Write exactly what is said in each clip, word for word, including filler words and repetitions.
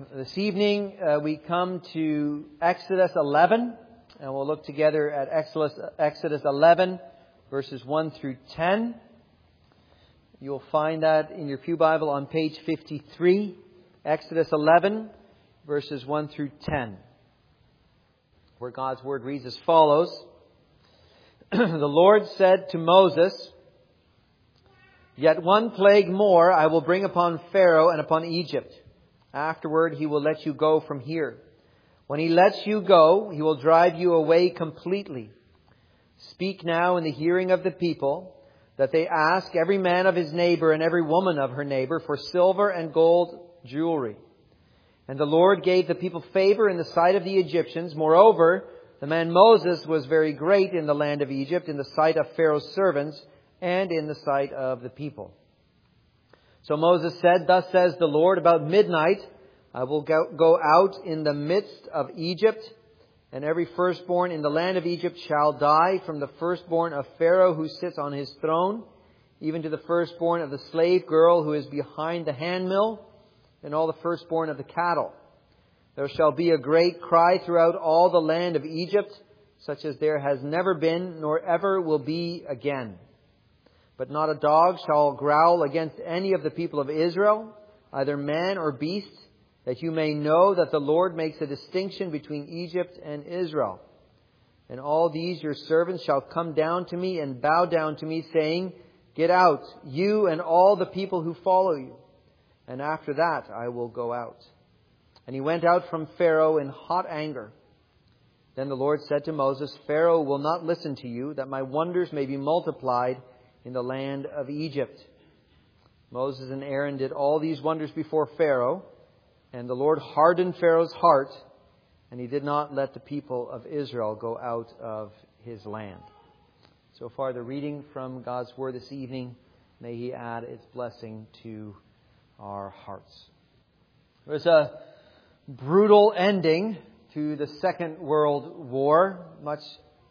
This evening uh, we come to Exodus eleven, and we'll look together at Exodus, Exodus eleven, verses one through ten. You'll find that in your Pew Bible on page fifty-three, Exodus eleven, verses one through ten, where God's Word reads as follows. The Lord said to Moses, "Yet one plague more I will bring upon Pharaoh and upon Egypt. Afterward he will let you go from here. When he lets you go, he will drive you away completely. Speak now in the hearing of the people, that they ask every man of his neighbor and every woman of her neighbor for silver and gold jewelry." And the Lord gave the people favor in the sight of the Egyptians. Moreover, the man Moses was very great in the land of Egypt, in the sight of Pharaoh's servants, and in the sight of the people. So Moses said, "Thus says the Lord, about midnight I will go, go out in the midst of Egypt, and every firstborn in the land of Egypt shall die, from the firstborn of Pharaoh who sits on his throne, even to the firstborn of the slave girl who is behind the handmill, and all the firstborn of the cattle. There shall be a great cry throughout all the land of Egypt, such as there has never been, nor ever will be again. But not a dog shall growl against any of the people of Israel, either man or beast, that you may know that the Lord makes a distinction between Egypt and Israel. And all these your servants shall come down to me and bow down to me, saying, 'Get out, you and all the people who follow you. And after that I will go out.' And he went out from Pharaoh in hot anger. Then the Lord said to Moses, 'Pharaoh will not listen to you, that my wonders may be multiplied in the land of Egypt.' Moses and Aaron did all these wonders before Pharaoh, and the Lord hardened Pharaoh's heart, and he did not let the people of Israel go out of his land." So far the reading from God's Word this evening. May He add its blessing to our hearts. There was a brutal ending to the Second World War. Much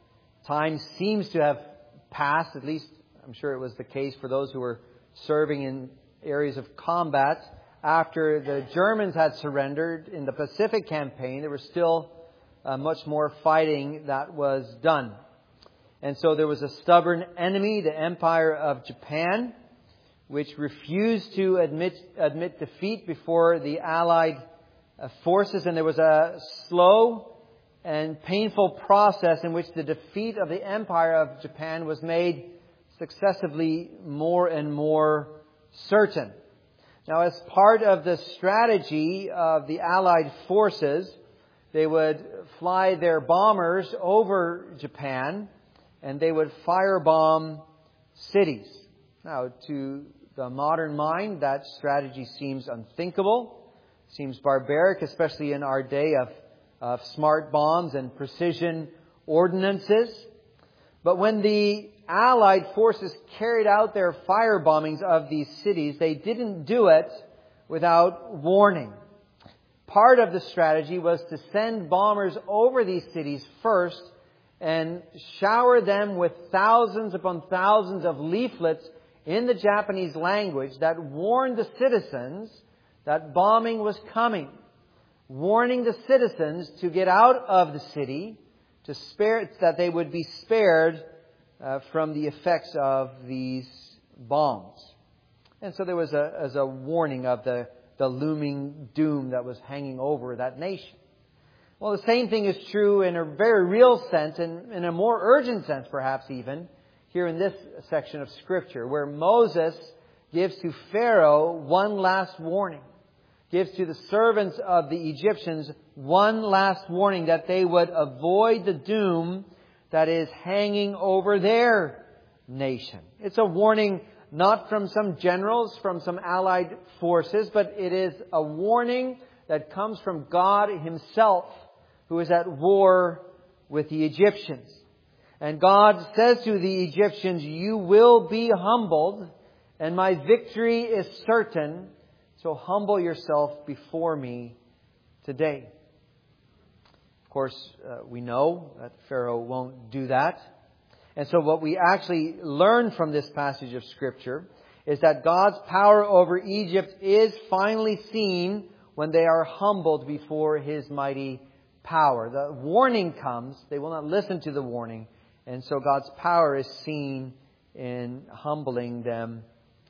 time seems to have passed, at least I'm sure it was the case for those who were serving in areas of combat. After the Germans had surrendered in the Pacific Campaign, there was still uh, much more fighting that was done. And so there was a stubborn enemy, the Empire of Japan, which refused to admit, admit defeat before the Allied uh, forces. And there was a slow and painful process in which the defeat of the Empire of Japan was made successively more and more certain. Now, as part of the strategy of the Allied forces, they would fly their bombers over Japan and they would firebomb cities. Now, to the modern mind, that strategy seems unthinkable, seems barbaric, especially in our day of, of smart bombs and precision ordinances. But when the Allied forces carried out their firebombings of these cities, they didn't do it without warning. Part of the strategy was to send bombers over these cities first and shower them with thousands upon thousands of leaflets in the Japanese language that warned the citizens that bombing was coming, warning the citizens to get out of the city, to spare that they would be spared Uh, from the effects of these bombs. And so there was a, as a warning of the, the looming doom that was hanging over that nation. Well, the same thing is true in a very real sense, and in a more urgent sense perhaps even, here in this section of Scripture, where Moses gives to Pharaoh one last warning, gives to the servants of the Egyptians one last warning that they would avoid the doom that is hanging over their nation. It's a warning not from some generals, from some Allied forces, but it is a warning that comes from God Himself, who is at war with the Egyptians. And God says to the Egyptians, "You will be humbled, and my victory is certain, so humble yourself before me today." Of course, uh, we know that Pharaoh won't do that. And so what we actually learn from this passage of Scripture is that God's power over Egypt is finally seen when they are humbled before His mighty power. The warning comes. They will not listen to the warning. And so God's power is seen in humbling them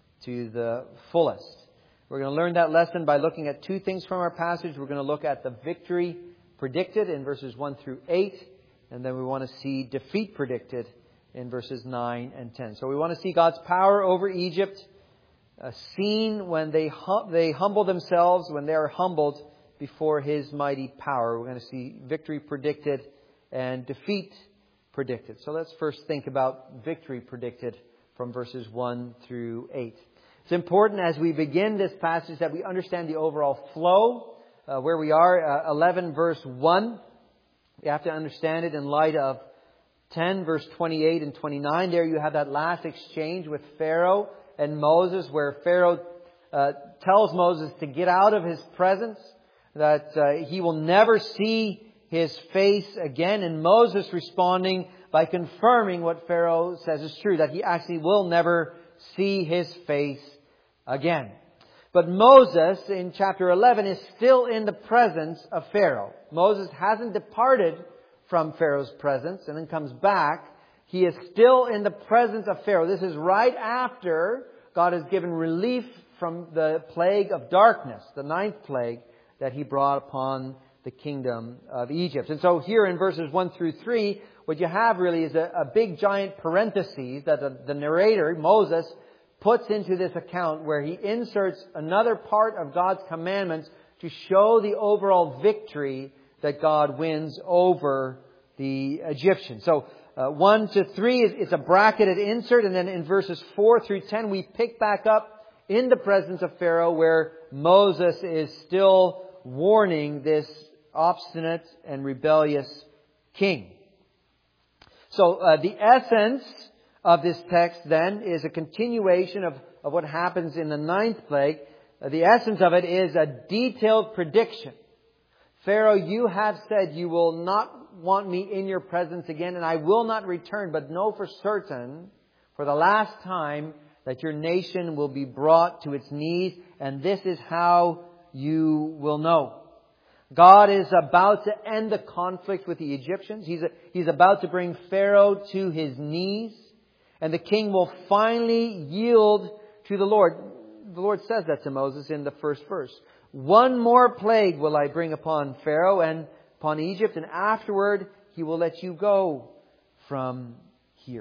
to the fullest. We're going to learn that lesson by looking at two things from our passage. We're going to look at the victory predicted in verses one through eight. And then we want to see defeat predicted in verses nine and ten. So we want to see God's power over Egypt, uh, seen when they hum- they humble themselves, when they are humbled before His mighty power. We're going to see victory predicted and defeat predicted. So let's first think about victory predicted from verses one through eight. It's important as we begin this passage that we understand the overall flow, uh, where we are, uh, eleven verse one. We have to understand it in light of ten verse twenty-eight and twenty-nine. There you have that last exchange with Pharaoh and Moses, where Pharaoh uh, tells Moses to get out of his presence, that uh, he will never see his face again. And Moses responding by confirming what Pharaoh says is true, that he actually will never see his face again. But Moses in chapter eleven is still in the presence of Pharaoh. Moses hasn't departed from Pharaoh's presence and then comes back. He is still in the presence of Pharaoh. This is right after God has given relief from the plague of darkness, the ninth plague that He brought upon the kingdom of Egypt. And so here in verses one through three, what you have really is a, a big giant parenthesis that the, the narrator, Moses, puts into this account, where he inserts another part of God's commandments to show the overall victory that God wins over the Egyptians. So uh, one to three is, is a bracketed insert, and then in verses four through ten we pick back up in the presence of Pharaoh, where Moses is still warning this obstinate and rebellious king. So uh, the essence of this text then is a continuation of, of what happens in the ninth plague. Uh, the essence of it is a detailed prediction. Pharaoh, you have said you will not want me in your presence again, and I will not return, but know for certain, for the last time, that your nation will be brought to its knees, and this is how you will know. God is about to end the conflict with the Egyptians. He's, a, he's about to bring Pharaoh to his knees, and the king will finally yield to the Lord. The Lord says that to Moses in the first verse. One more plague will I bring upon Pharaoh and upon Egypt, and afterward He will let you go from here.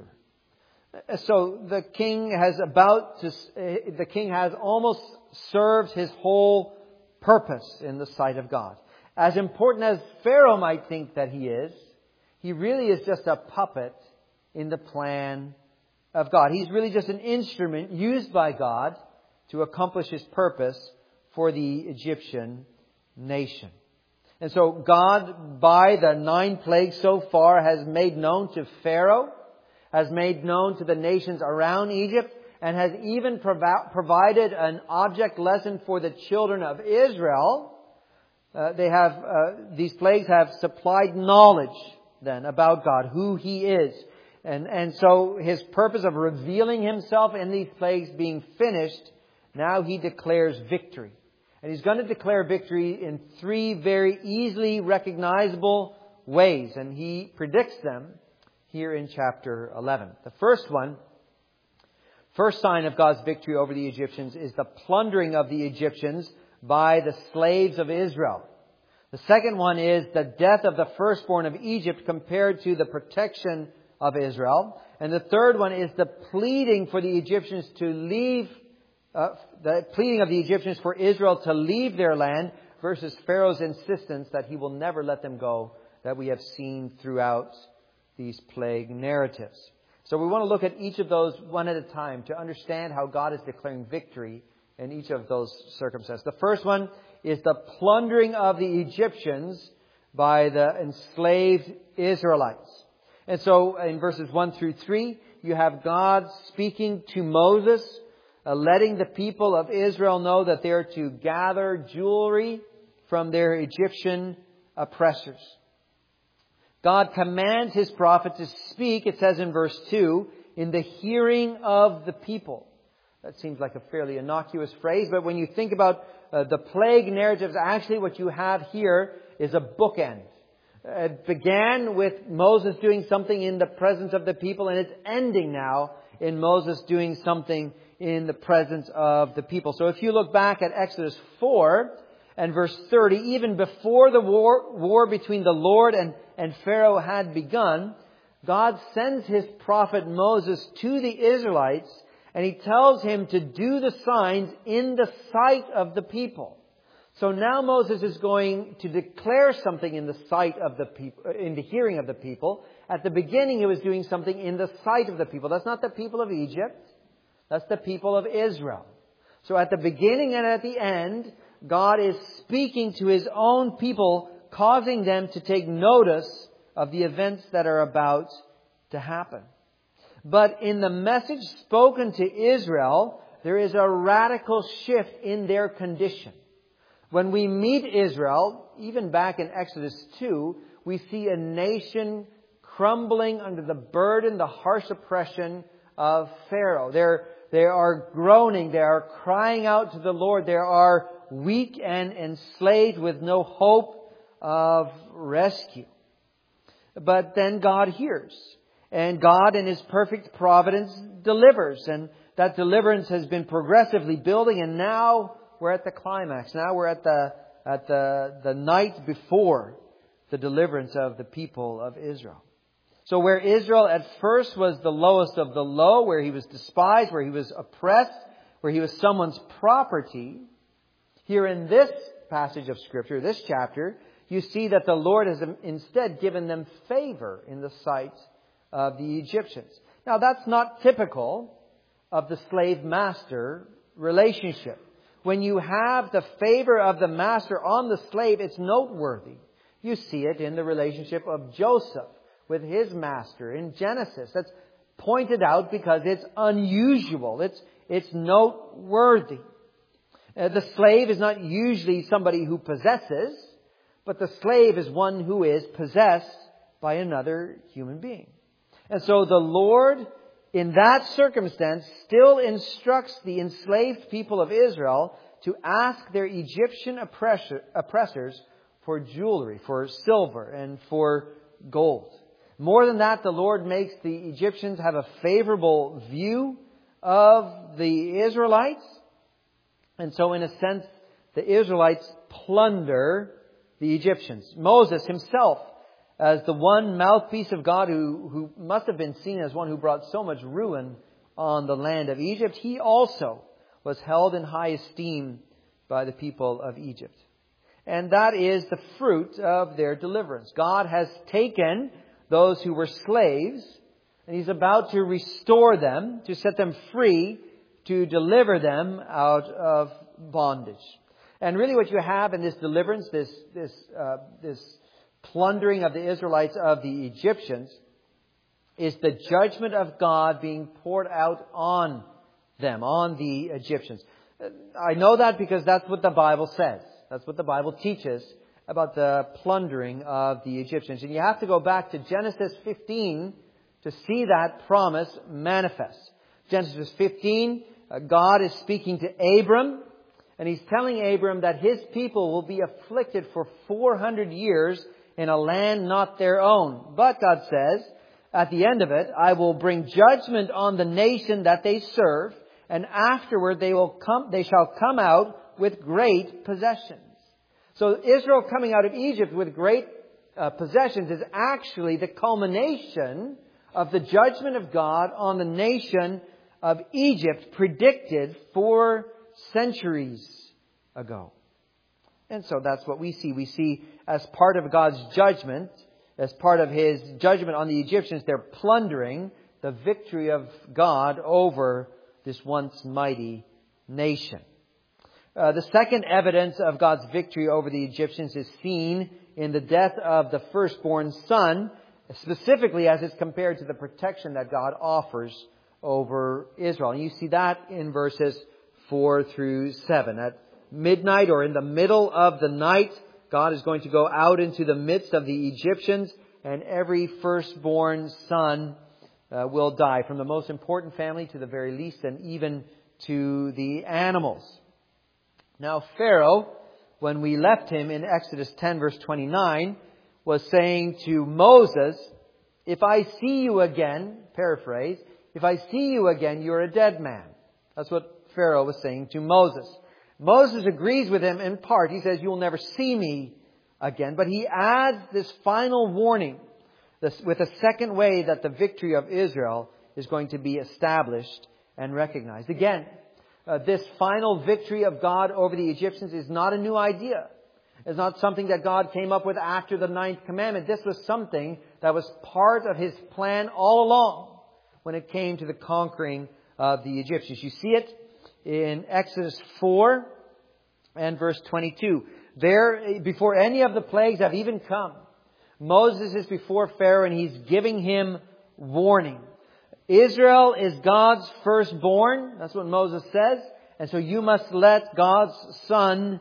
So the king has about to, the king has almost served his whole purpose in the sight of God. As important as Pharaoh might think that he is, he really is just a puppet in the plan of God. He's really just an instrument used by God to accomplish His purpose for the Egyptian nation. And so God, by the nine plagues so far, has made known to Pharaoh, has made known to the nations around Egypt, and has even provi- provided an object lesson for the children of Israel. Uh, they have uh, these plagues have supplied knowledge then about God, who He is. And, and so His purpose of revealing Himself in these plagues being finished, now He declares victory. And He's going to declare victory in three very easily recognizable ways. And He predicts them here in chapter eleven. The first one, first sign of God's victory over the Egyptians, is the plundering of the Egyptians by the slaves of Israel. The second one is the death of the firstborn of Egypt compared to the protection of Israel. And the third one is the pleading for the Egyptians to leave Uh, the pleading of the Egyptians for Israel to leave their land versus Pharaoh's insistence that he will never let them go, that we have seen throughout these plague narratives. So we want to look at each of those one at a time to understand how God is declaring victory in each of those circumstances. The first one is the plundering of the Egyptians by the enslaved Israelites. And so in verses one through three, you have God speaking to Moses, Uh, letting the people of Israel know that they are to gather jewelry from their Egyptian oppressors. God commands His prophet to speak, it says in verse two, in the hearing of the people. That seems like a fairly innocuous phrase, but when you think about uh, the plague narratives, actually what you have here is a bookend. It began with Moses doing something in the presence of the people, and it's ending now in Moses doing something in the presence of the people. So if you look back at Exodus four and verse thirty, even before the war, war between the Lord and, and Pharaoh had begun, God sends His prophet Moses to the Israelites, and He tells him to do the signs in the sight of the people. So now Moses is going to declare something in the sight of the people, in the hearing of the people. At the beginning, He was doing something in the sight of the people. That's not the people of Egypt. That's the people of Israel. So at the beginning and at the end, God is speaking to His own people, causing them to take notice of the events that are about to happen. But in the message spoken to Israel, there is a radical shift in their condition. When we meet Israel, even back in Exodus two, we see a nation crumbling under the burden, the harsh oppression of Pharaoh. They're, they are groaning, they are crying out to the Lord, they are weak and enslaved with no hope of rescue. But then God hears. And God in His perfect providence delivers. And that deliverance has been progressively building, and now we're at the climax. Now we're at the at the, the night before the deliverance of the people of Israel. So where Israel at first was the lowest of the low, where he was despised, where he was oppressed, where he was someone's property, here in this passage of Scripture, this chapter, you see that the Lord has instead given them favor in the sight of the Egyptians. Now that's not typical of the slave-master relationship. When you have the favor of the master on the slave, it's noteworthy. You see it in the relationship of Joseph with his master in Genesis. That's pointed out because it's unusual. It's, it's noteworthy. Uh, the slave is not usually somebody who possesses, but the slave is one who is possessed by another human being. And so the Lord, in that circumstance, still instructs the enslaved people of Israel to ask their Egyptian oppressor, oppressors for jewelry, for silver, and for gold. More than that, the Lord makes the Egyptians have a favorable view of the Israelites. And so, in a sense, the Israelites plunder the Egyptians. Moses himself, as the one mouthpiece of God who, who must have been seen as one who brought so much ruin on the land of Egypt, he also was held in high esteem by the people of Egypt. And that is the fruit of their deliverance. God has taken those who were slaves, and He's about to restore them, to set them free, to deliver them out of bondage. And really what you have in this deliverance, this, this, uh, this plundering of the Israelites of the Egyptians, is the judgment of God being poured out on them, on the Egyptians. I know that because that's what the Bible says. That's what the Bible teaches about the plundering of the Egyptians. And you have to go back to Genesis fifteen to see that promise manifest. Genesis fifteen, God is speaking to Abram, and He's telling Abram that his people will be afflicted for four hundred years in a land not their own. But God says, at the end of it, I will bring judgment on the nation that they serve, and afterward they will come, they shall come out with great possessions. So Israel coming out of Egypt with great uh, possessions is actually the culmination of the judgment of God on the nation of Egypt predicted four centuries ago. And so that's what we see. We see as part of God's judgment, as part of His judgment on the Egyptians, they're plundering the victory of God over this once mighty nation. Uh, the second evidence of God's victory over the Egyptians is seen in the death of the firstborn son, specifically as it's compared to the protection that God offers over Israel. And you see that in verses four through seven. At midnight, or in the middle of the night, God is going to go out into the midst of the Egyptians, and every firstborn son uh, will die, from the most important family to the very least, and even to the animals. Now Pharaoh, when we left him in Exodus ten verse twenty-nine, was saying to Moses, if I see you again, paraphrase, if I see you again, you're a dead man. That's what Pharaoh was saying to Moses. Moses agrees with him in part. He says, you'll never see me again. But he adds this final warning this, with a second way that the victory of Israel is going to be established and recognized. Again, uh, this final victory of God over the Egyptians is not a new idea. It's not something that God came up with after the ninth commandment. This was something that was part of His plan all along when it came to the conquering of the Egyptians. You see it in Exodus four and verse twenty-two. There, before any of the plagues have even come, Moses is before Pharaoh and he's giving him warning. Israel is God's firstborn. That's what Moses says. And so you must let God's son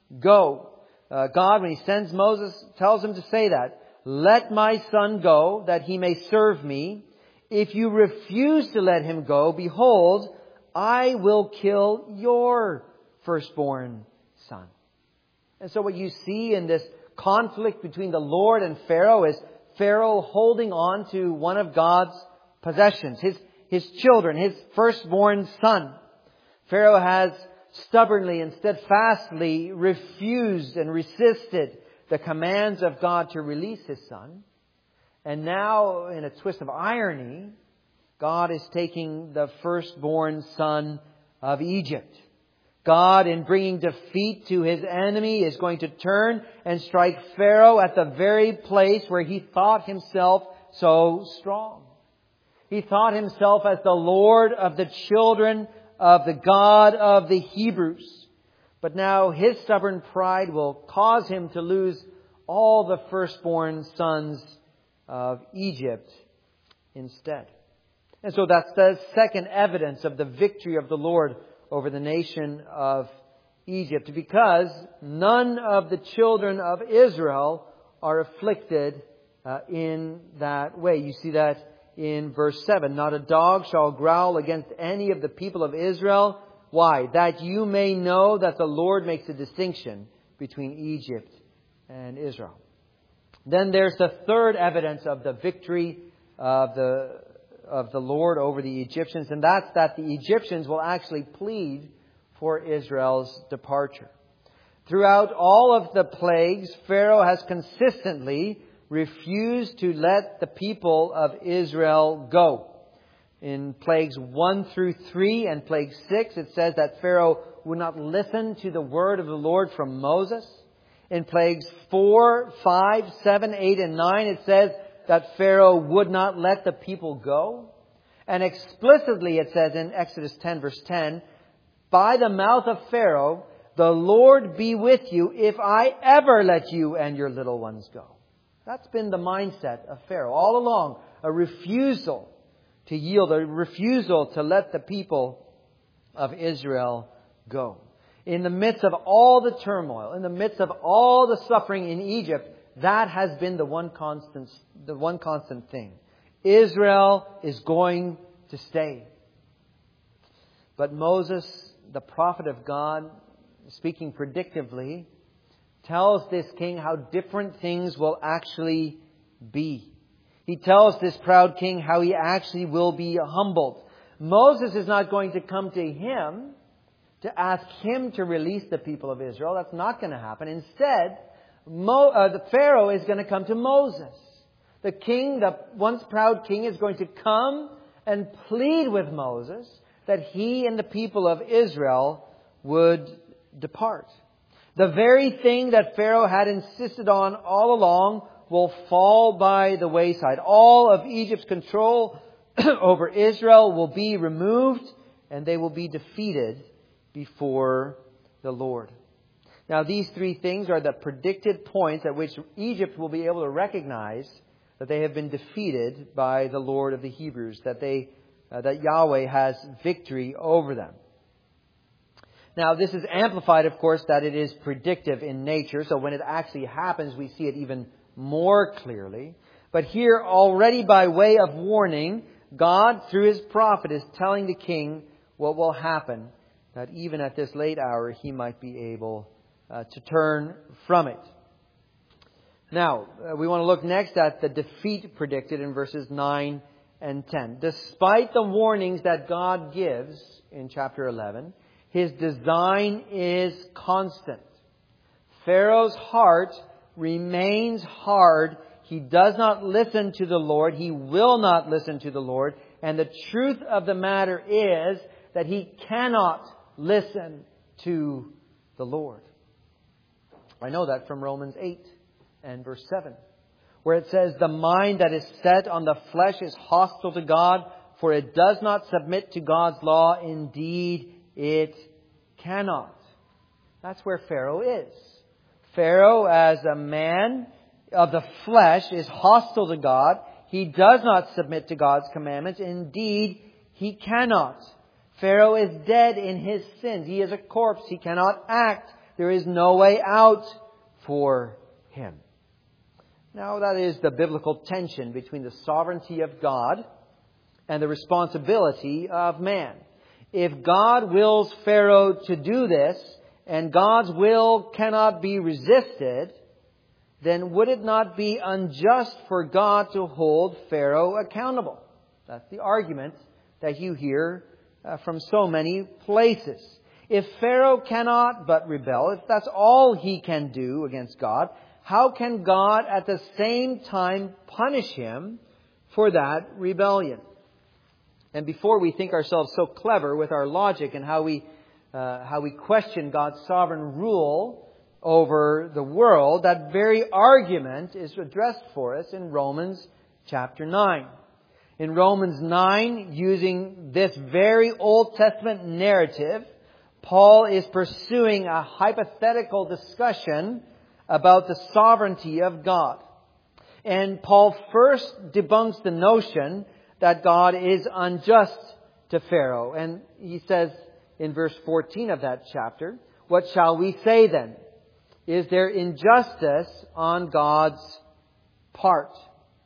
go. Uh, God, when He sends Moses, tells him to say that. Let my son go, that he may serve me. If you refuse to let him go, behold, I will kill your firstborn son. And so what you see in this conflict between the Lord and Pharaoh is Pharaoh holding on to one of God's possessions, his, his children, his firstborn son. Pharaoh has stubbornly and steadfastly refused and resisted the commands of God to release His son. And now, in a twist of irony, God is taking the firstborn son of Egypt. God, in bringing defeat to His enemy, is going to turn and strike Pharaoh at the very place where he thought himself so strong. He thought himself as the Lord of the children of the God of the Hebrews. But now his stubborn pride will cause him to lose all the firstborn sons of Egypt instead. And so that's the second evidence of the victory of the Lord over the nation of Egypt, because none of the children of Israel are afflicted uh, in that way. You see that in verse seven. Not a dog shall growl against any of the people of Israel. Why? That you may know that the Lord makes a distinction between Egypt and Israel. Then there's the third evidence of the victory of the of the Lord over the Egyptians, and that's that the Egyptians will actually plead for Israel's departure. Throughout all of the plagues, Pharaoh has consistently refused to let the people of Israel go. In plagues one through three and plague six, it says that Pharaoh would not listen to the word of the Lord from Moses. In plagues four, five, seven, eight, and nine, it says that Pharaoh would not let the people go. And explicitly it says in Exodus ten verse ten, by the mouth of Pharaoh, the Lord be with you if I ever let you and your little ones go. That's been the mindset of Pharaoh all along. A refusal to yield, a refusal to let the people of Israel go. In the midst of all the turmoil, in the midst of all the suffering in Egypt, that has been the one constant, the one constant thing. Israel is going to stay. But Moses, the prophet of God, speaking predictively, tells this king how different things will actually be. He tells this proud king how he actually will be humbled. Moses is not going to come to him to ask him to release the people of Israel. That's not going to happen. Instead, Mo, uh, the Pharaoh is going to come to Moses. The king, the once proud king, is going to come and plead with Moses that he and the people of Israel would depart. The very thing that Pharaoh had insisted on all along will fall by the wayside. All of Egypt's control over Israel will be removed, and they will be defeated before the Lord. Now, these three things are the predicted points at which Egypt will be able to recognize that they have been defeated by the Lord of the Hebrews, that they uh, that Yahweh has victory over them. Now, this is amplified, of course, that it is predictive in nature. So when it actually happens, we see it even more clearly. But here, already by way of warning, God, through His prophet, is telling the king what will happen that even at this late hour he might be able uh, to turn from it. Now, uh, we want to look next at the defeat predicted in verses nine and ten. Despite the warnings that God gives in chapter eleven, His design is constant. Pharaoh's heart remains hard. He does not listen to the Lord. He will not listen to the Lord. And the truth of the matter is that he cannot listen to the Lord. I know that from Romans eight and verse seven, where it says, "The mind that is set on the flesh is hostile to God, for it does not submit to God's law. Indeed, it cannot." That's where Pharaoh is. Pharaoh, as a man of the flesh, is hostile to God. He does not submit to God's commandments. Indeed, he cannot. Pharaoh is dead in his sins. He is a corpse. He cannot act. There is no way out for him. Now, that is the biblical tension between the sovereignty of God and the responsibility of man. If God wills Pharaoh to do this, and God's will cannot be resisted, then would it not be unjust for God to hold Pharaoh accountable? That's the argument that you hear uh, from so many places. If Pharaoh cannot but rebel, if that's all he can do against God, how can God at the same time punish him for that rebellion? And before we think ourselves so clever with our logic and how we uh, how we question God's sovereign rule over the world, that very argument is addressed for us in Romans chapter nine. In Romans nine, using this very Old Testament narrative, Paul is pursuing a hypothetical discussion about the sovereignty of God. And Paul first debunks the notion that God is unjust to Pharaoh. And he says in verse fourteen of that chapter, "What shall we say then? Is there injustice on God's part?"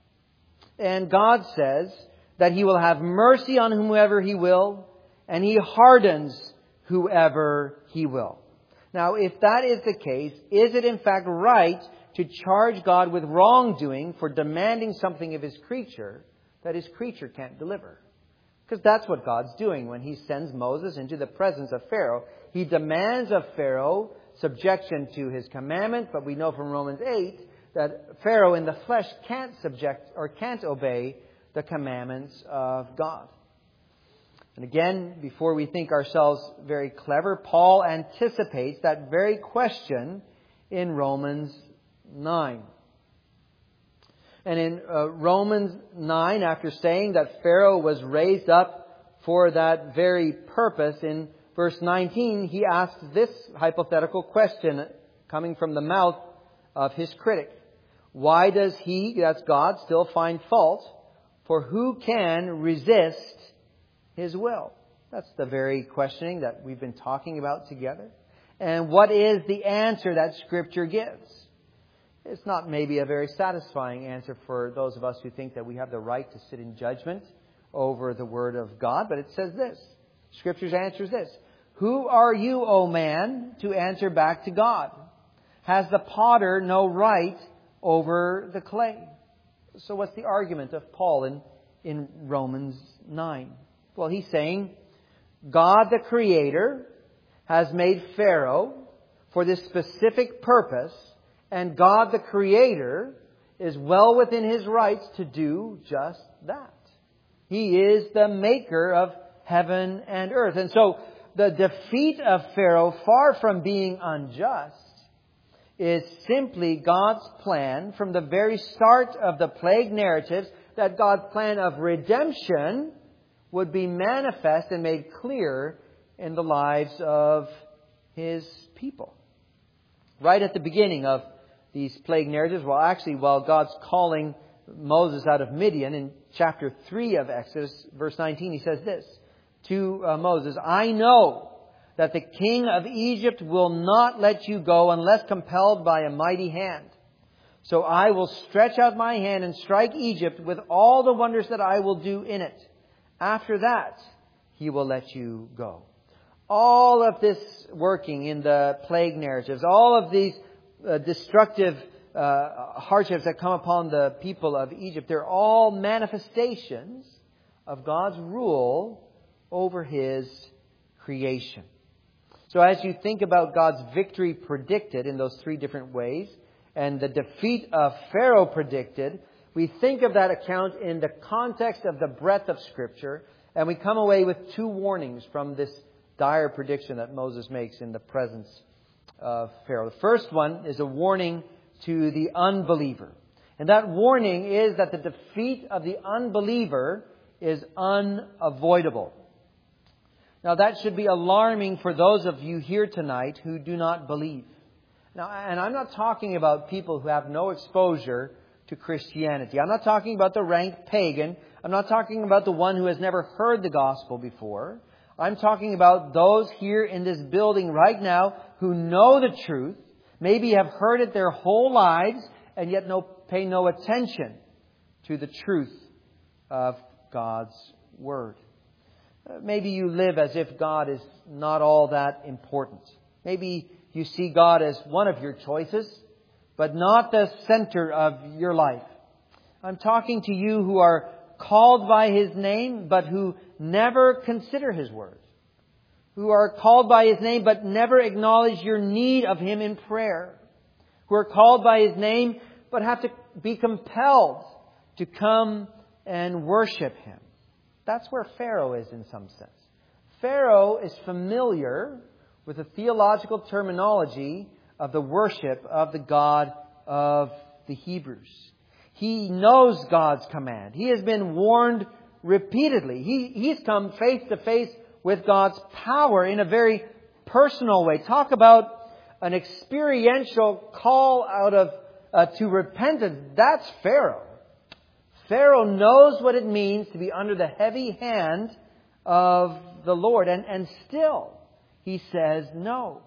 And God says that He will have mercy on whomever He will, and He hardens whoever He will. Now, if that is the case, is it in fact right to charge God with wrongdoing for demanding something of His creature that His creature can't deliver? Because that's what God's doing when He sends Moses into the presence of Pharaoh. He demands of Pharaoh subjection to His commandment, but we know from Romans eight that Pharaoh in the flesh can't subject or can't obey the commandments of God. And again, before we think ourselves very clever, Paul anticipates that very question in Romans nine. And in uh, Romans nine, after saying that Pharaoh was raised up for that very purpose, in verse nineteen, he asks this hypothetical question coming from the mouth of his critic. "Why does he," that's God, "still find fault? For who can resist His will?" That's the very questioning that we've been talking about together. And what is the answer that Scripture gives? It's not maybe a very satisfying answer for those of us who think that we have the right to sit in judgment over the Word of God, but it says this. Scripture's answer is this: "Who are you, O man, to answer back to God? Has the potter no right over the clay?" So what's the argument of Paul in, in Romans nine? Well, he's saying God the Creator has made Pharaoh for this specific purpose, and God the Creator is well within His rights to do just that. He is the maker of heaven and earth. And so the defeat of Pharaoh, far from being unjust, is simply God's plan from the very start of the plague narratives, that God's plan of redemption would be manifest and made clear in the lives of His people. Right at the beginning of these plague narratives, well, actually, while God's calling Moses out of Midian in chapter three of Exodus, verse nineteen, He says this to uh, Moses: "I know that the king of Egypt will not let you go unless compelled by a mighty hand. So I will stretch out my hand and strike Egypt with all the wonders that I will do in it. After that, he will let you go." all of this working in the plague narratives, all of these uh, destructive uh, hardships that come upon the people of Egypt, they're all manifestations of God's rule over His creation. So as you think about God's victory predicted in those three different ways, and the defeat of Pharaoh predicted, we think of that account in the context of the breadth of Scripture, and we come away with two warnings from this dire prediction that Moses makes in the presence of Pharaoh. The first one is a warning to the unbeliever. And that warning is that the defeat of the unbeliever is unavoidable. Now that should be alarming for those of you here tonight who do not believe. Now, and I'm not talking about people who have no exposure to Christianity. I'm not talking about the rank pagan. I'm not talking about the one who has never heard the gospel before. I'm talking about those here in this building right now who know the truth, maybe have heard it their whole lives, and yet no, pay no attention to the truth of God's Word. Maybe you live as if God is not all that important. Maybe you see God as one of your choices, but not the center of your life. I'm talking to you who are called by His name, but who never consider His Word. Who are called by His name, but never acknowledge your need of Him in prayer. Who are called by His name, but have to be compelled to come and worship Him. That's where Pharaoh is in some sense. Pharaoh is familiar with the theological terminology of the worship of the God of the Hebrews. He knows God's command. He has been warned repeatedly. He, he's come face to face with God's power in a very personal way. Talk about an experiential call out of uh, to repentance. That's Pharaoh. Pharaoh knows what it means to be under the heavy hand of the Lord. And, and still, he says no.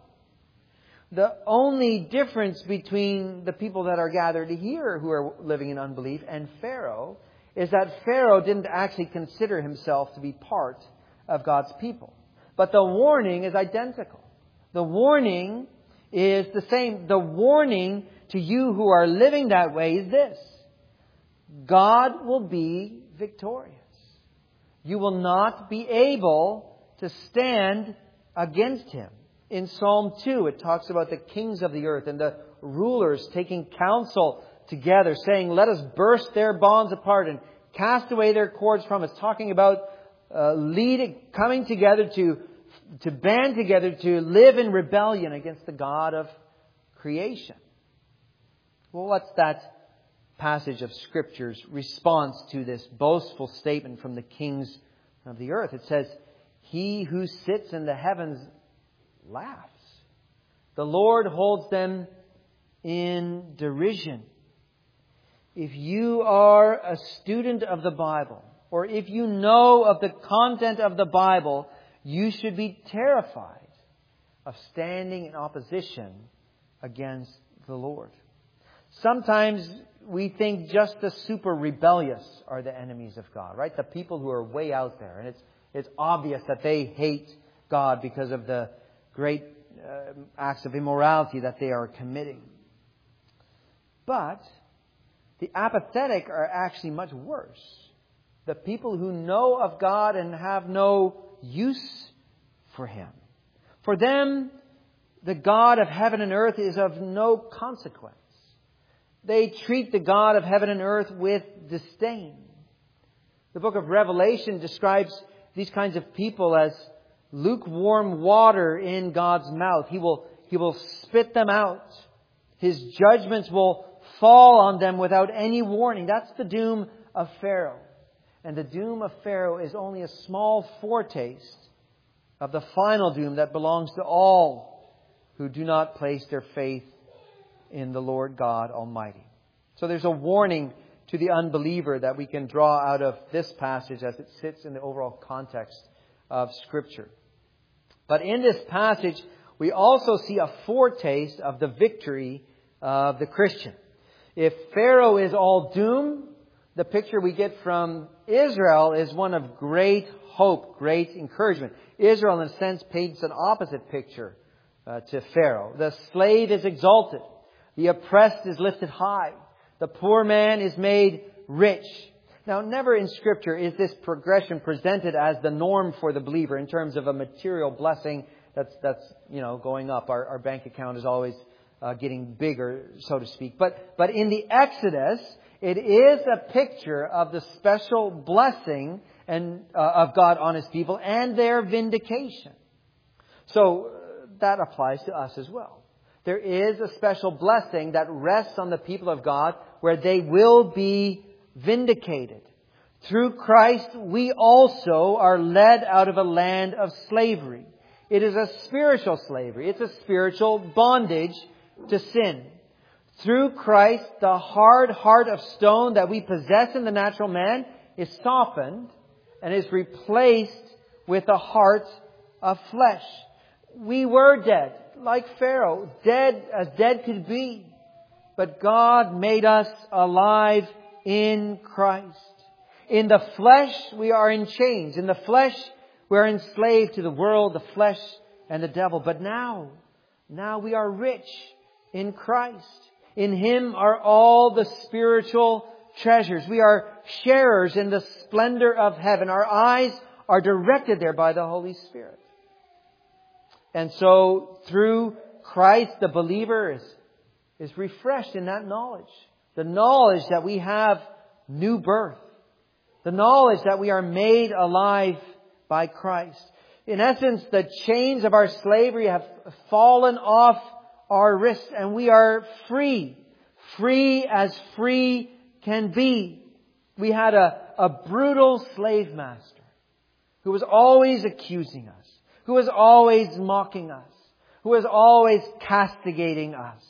The only difference between the people that are gathered here who are living in unbelief and Pharaoh is that Pharaoh didn't actually consider himself to be part of God's people. But the warning is identical. The warning is the same. The warning to you who are living that way is this: God will be victorious. You will not be able to stand against Him. In Psalm two, it talks about the kings of the earth and the rulers taking counsel together, saying, let us burst their bonds apart and cast away their cords from us. Talking about uh, leading, coming together to, to band together to live in rebellion against the God of creation. Well, what's that passage of Scripture's response to this boastful statement from the kings of the earth? It says, He who sits in the heavens laughs. The Lord holds them in derision. If you are a student of the Bible, or if you know of the content of the Bible, you should be terrified of standing in opposition against the Lord. Sometimes we think just the super rebellious are the enemies of God, right? The people who are way out there. And it's, it's obvious that they hate God because of the great uh, acts of immorality that they are committing. But the apathetic are actually much worse. The people who know of God and have no use for Him. For them, the God of heaven and earth is of no consequence. They treat the God of heaven and earth with disdain. The book of Revelation describes these kinds of people as lukewarm water in God's mouth. He will, He will spit them out. His judgments will fall on them without any warning. That's the doom of Pharaoh. And the doom of Pharaoh is only a small foretaste of the final doom that belongs to all who do not place their faith in the Lord God Almighty. So there's a warning to the unbeliever that we can draw out of this passage as it sits in the overall context of Scripture. But in this passage, we also see a foretaste of the victory of the Christian. If Pharaoh is all doom, the picture we get from Israel is one of great hope, great encouragement. Israel, in a sense, paints an opposite picture uh, to Pharaoh. The slave is exalted. The oppressed is lifted high. The poor man is made rich. Now, never in Scripture is this progression presented as the norm for the believer in terms of a material blessing that's, that's you know, going up. Our, our bank account is always uh, getting bigger, so to speak. But, but in the Exodus, it is a picture of the special blessing and uh, of God on His people and their vindication. So uh, that applies to us as well. There is a special blessing that rests on the people of God where they will be vindicated. Through Christ, we also are led out of a land of slavery. It is a spiritual slavery. It's a spiritual bondage to sin. Through Christ, the hard heart of stone that we possess in the natural man is softened and is replaced with a heart of flesh. We were dead, like Pharaoh, dead as dead could be. But God made us alive in Christ. In the flesh, we are in chains. In the flesh, we are enslaved to the world, the flesh, and the devil. But now, now we are rich in Christ. In Him are all the spiritual treasures. We are sharers in the splendor of heaven. Our eyes are directed there by the Holy Spirit. And so, through Christ, the believer is, is refreshed in that knowledge. The knowledge that we have new birth. The knowledge that we are made alive by Christ. In essence, the chains of our slavery have fallen off our wrists and we are free. Free as free can be. We had a, a brutal slave master who was always accusing us, who was always mocking us, who was always castigating us.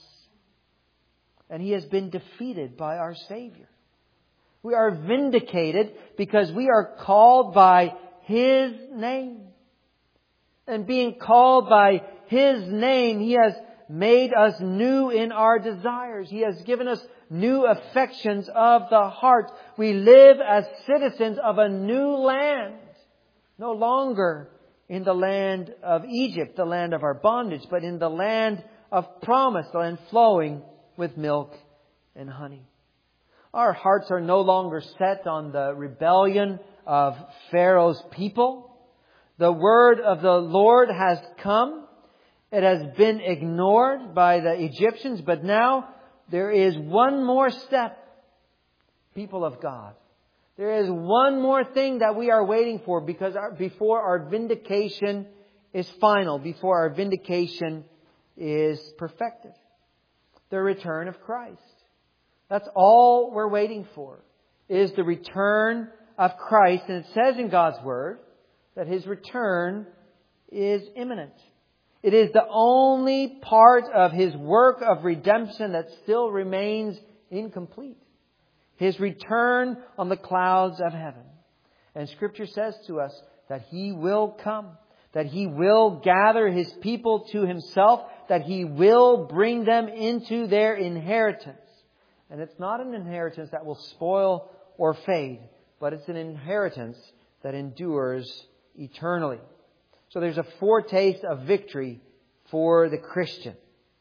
And He has been defeated by our Savior. We are vindicated because we are called by His name. And being called by His name, He has made us new in our desires. He has given us new affections of the heart. We live as citizens of a new land. No longer in the land of Egypt, the land of our bondage, but in the land of promise, the land flowing with milk and honey. Our hearts are no longer set on the rebellion of Pharaoh's people. The word of the Lord has come. It has been ignored by the Egyptians, but now there is one more step, people of God. There is one more thing that we are waiting for because our, before our vindication is final, before our vindication is perfected. The return of Christ. That's all we're waiting for, is the return of Christ. And it says in God's Word that His return is imminent. It is the only part of His work of redemption that still remains incomplete. His return on the clouds of heaven. And Scripture says to us that He will come, that He will gather His people to Himself, that He will bring them into their inheritance. And it's not an inheritance that will spoil or fade, but it's an inheritance that endures eternally. So there's a foretaste of victory for the Christian.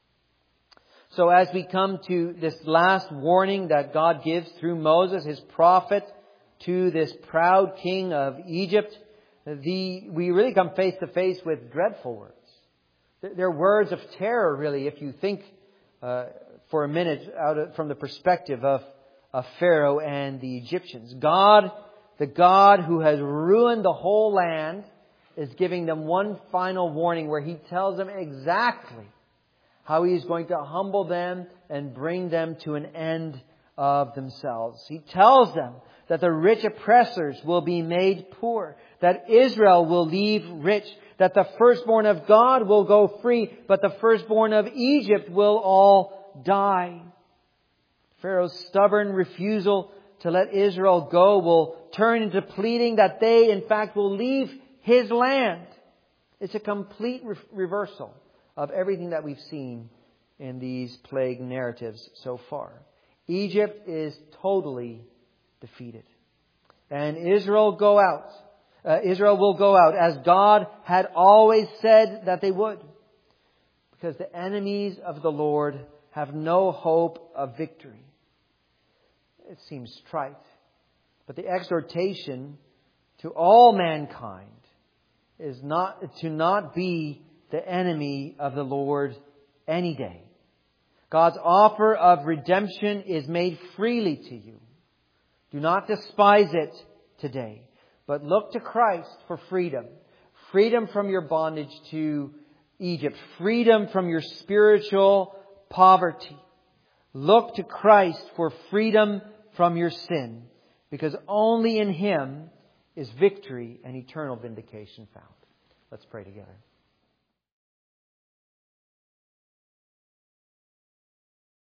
So as we come to this last warning that God gives through Moses, His prophet, to this proud king of Egypt, the, we really come face to face with dreadful words. They're words of terror, really, if you think uh, for a minute out of, from the perspective of, of Pharaoh and the Egyptians. God, the God who has ruined the whole land, is giving them one final warning where He tells them exactly how He is going to humble them and bring them to an end of themselves. He tells them that the rich oppressors will be made poor, that Israel will leave rich, that the firstborn of God will go free, but the firstborn of Egypt will all die. Pharaoh's stubborn refusal to let Israel go will turn into pleading that they, in fact, will leave His land. It's a complete re- reversal of everything that we've seen in these plague narratives so far. Egypt is totally defeated. And Israel go out. Uh, Israel will go out as God had always said that they would. Because the enemies of the Lord have no hope of victory. It seems trite. But the exhortation to all mankind is not to not be the enemy of the Lord any day. God's offer of redemption is made freely to you. Do not despise it today, but look to Christ for freedom. Freedom from your bondage to Egypt. Freedom from your spiritual poverty. Look to Christ for freedom from your sin, because only in Him is victory and eternal vindication found. Let's pray together.